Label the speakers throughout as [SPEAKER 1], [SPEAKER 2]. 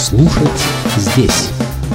[SPEAKER 1] Слушать здесь.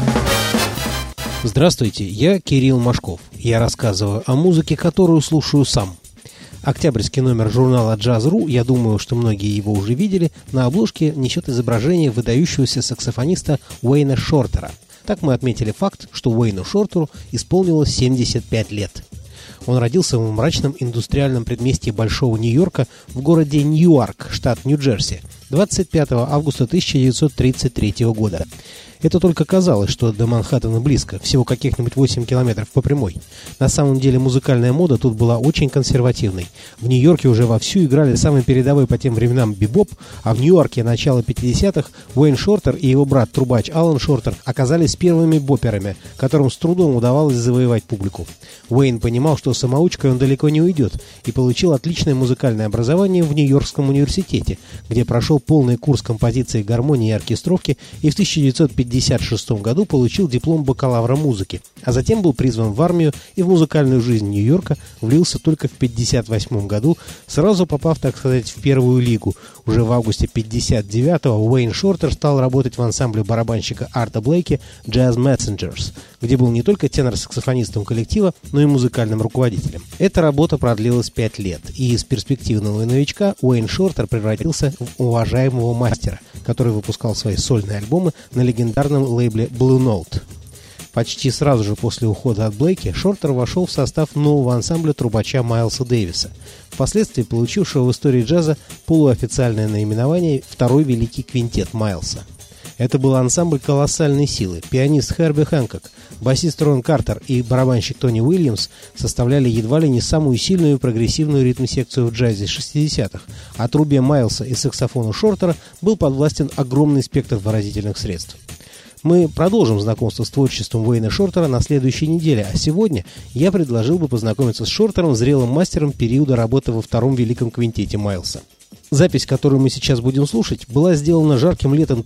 [SPEAKER 1] Здравствуйте, я Кирилл Машков. Я рассказываю о музыке, которую слушаю сам. Октябрьский номер журнала «Джаз.ру», я думаю, что многие его уже видели, на обложке несет изображение выдающегося саксофониста Уэйна Шортера. Так мы отметили факт, что Уэйну Шортеру исполнилось 75 лет. Он родился в мрачном индустриальном предместье Большого Нью-Йорка в городе Ньюарк, штат Нью-Джерси, 25 августа 1933 года. Это только казалось, что до Манхэттена близко, всего каких-нибудь 8 километров по прямой. На самом деле музыкальная мода тут была очень консервативной. В Нью-Йорке уже вовсю играли самый передовой по тем временам бибоп, а в Нью-Йорке начала 50-х Уэйн Шортер и его брат-трубач Алан Шортер оказались первыми боперами, которым с трудом удавалось завоевать публику. Уэйн понимал, что самоучкой он далеко не уйдет, и получил отличное музыкальное образование в Нью-Йоркском университете, где прошел полный курс композиции, гармонии и оркестровки, и в 1956 году получил диплом бакалавра музыки, а затем был призван в армию и в музыкальную жизнь Нью-Йорка влился только в 1958 году, сразу попав, так сказать, в первую лигу. Уже в августе 1959-го Уэйн Шортер стал работать в ансамбле барабанщика Арта Блейки «Jazz Messengers», где был не только тенор-саксофонистом коллектива, но и музыкальным руководителем. Эта работа продлилась 5 лет, и из перспективного новичка Уэйн Шортер превратился в уважаемого мастера, который выпускал свои сольные альбомы на легендарном лейбле Blue Note. Почти сразу же после ухода от Блейки Шортер вошел в состав нового ансамбля трубача Майлса Дэвиса, впоследствии получившего в истории джаза полуофициальное наименование «Второй великий квинтет Майлса». Это был ансамбль колоссальной силы. Пианист Херби Хэнкок, басист Рон Картер и барабанщик Тони Уильямс составляли едва ли не самую сильную и прогрессивную ритм-секцию в джазе 60-х, а трубе Майлса и саксофону Шортера был подвластен огромный спектр выразительных средств. Мы продолжим знакомство с творчеством Уэйна Шортера на следующей неделе, а сегодня я предложил бы познакомиться с Шортером, зрелым мастером периода работы во втором великом квинтете Майлса. Запись, которую мы сейчас будем слушать, была сделана жарким летом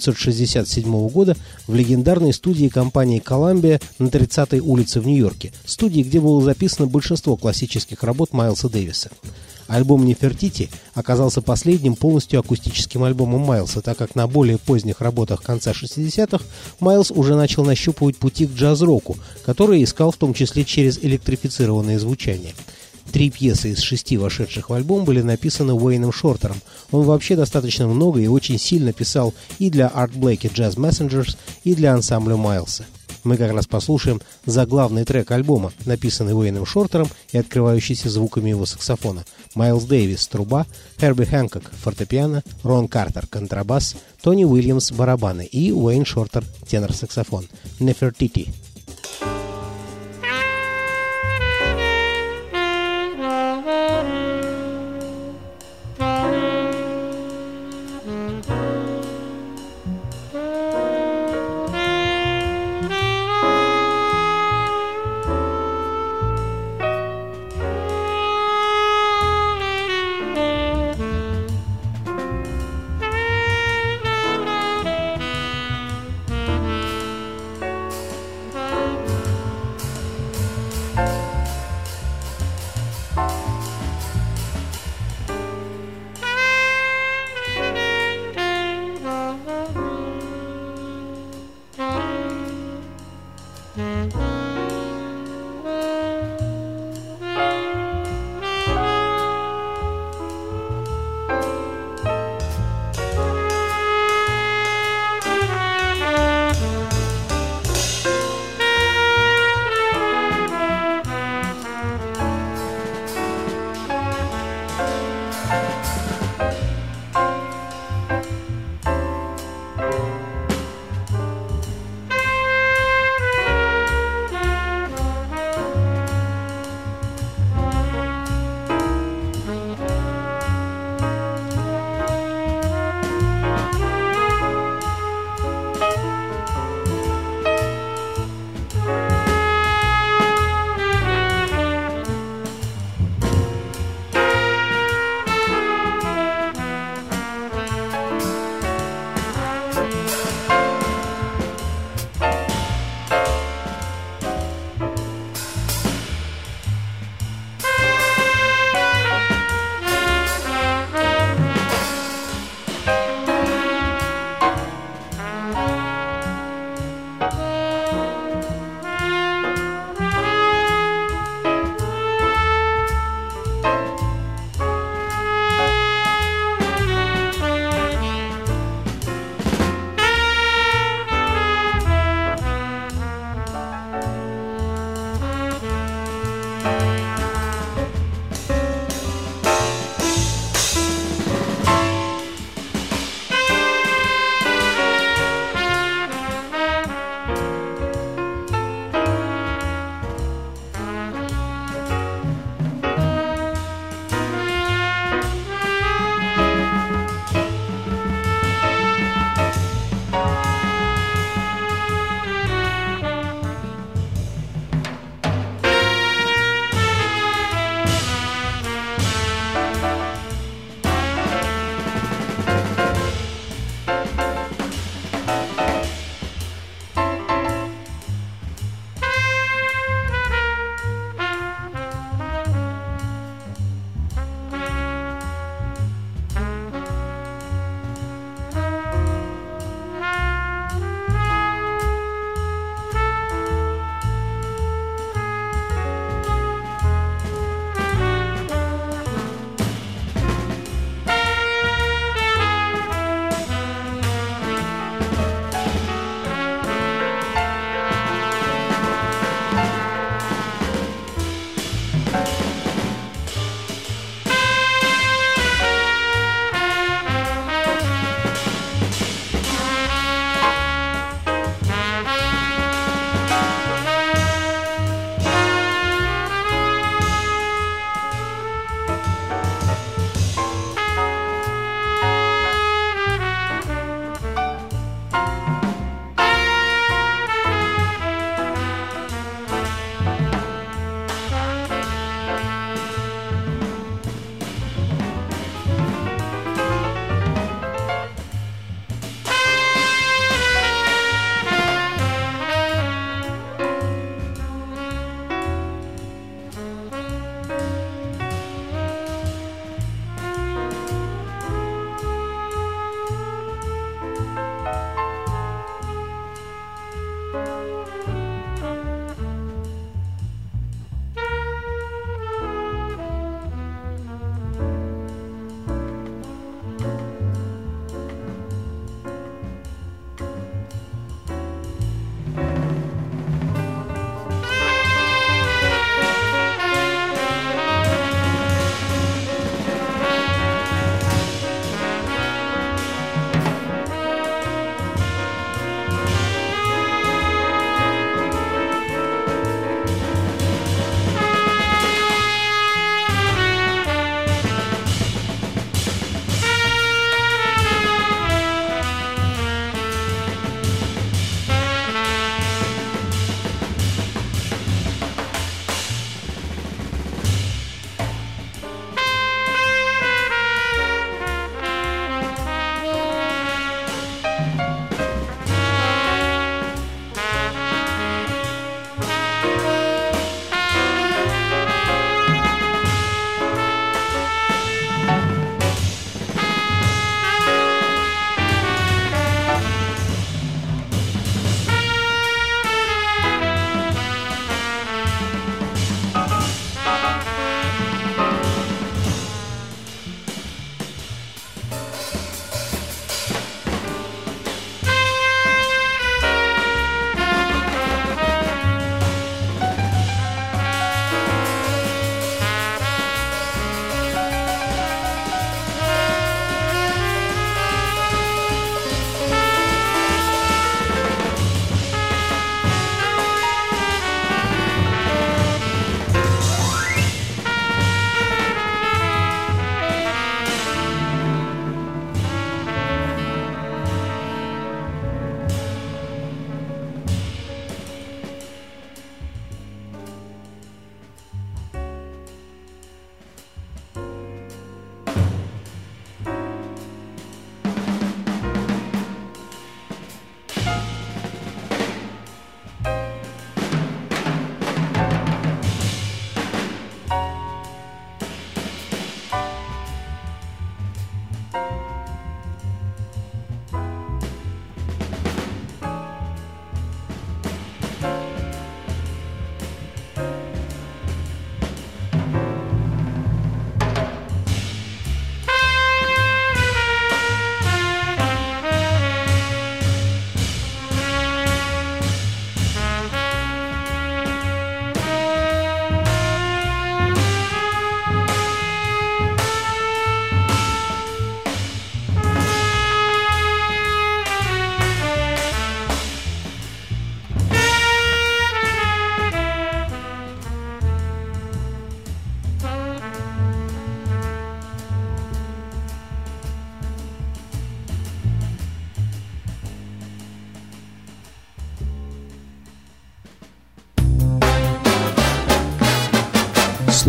[SPEAKER 1] 1967 года в легендарной студии компании Columbia на 30-й улице в Нью-Йорке, студии, где было записано большинство классических работ Майлса Дэвиса. Альбом «Нефертити» оказался последним полностью акустическим альбомом Майлса, так как на более поздних работах конца 60-х Майлс уже начал нащупывать пути к джаз-року, который искал в том числе через электрифицированное звучание. 3 пьесы из 6 вошедших в альбом были написаны Уэйном Шортером. Он вообще достаточно много и очень сильно писал и для Арт Блейки «Jazz Messengers», и для ансамбля Майлса. Мы как раз послушаем заглавный трек альбома, написанный Уэйном Шортером и открывающийся звуками его саксофона. Майлс Дэвис – труба, Херби Хэнкок – фортепиано, Рон Картер – контрабас, Тони Уильямс – барабаны и Уэйн Шортер – тенор-саксофон. «Нефертити».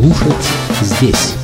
[SPEAKER 1] слушать здесь.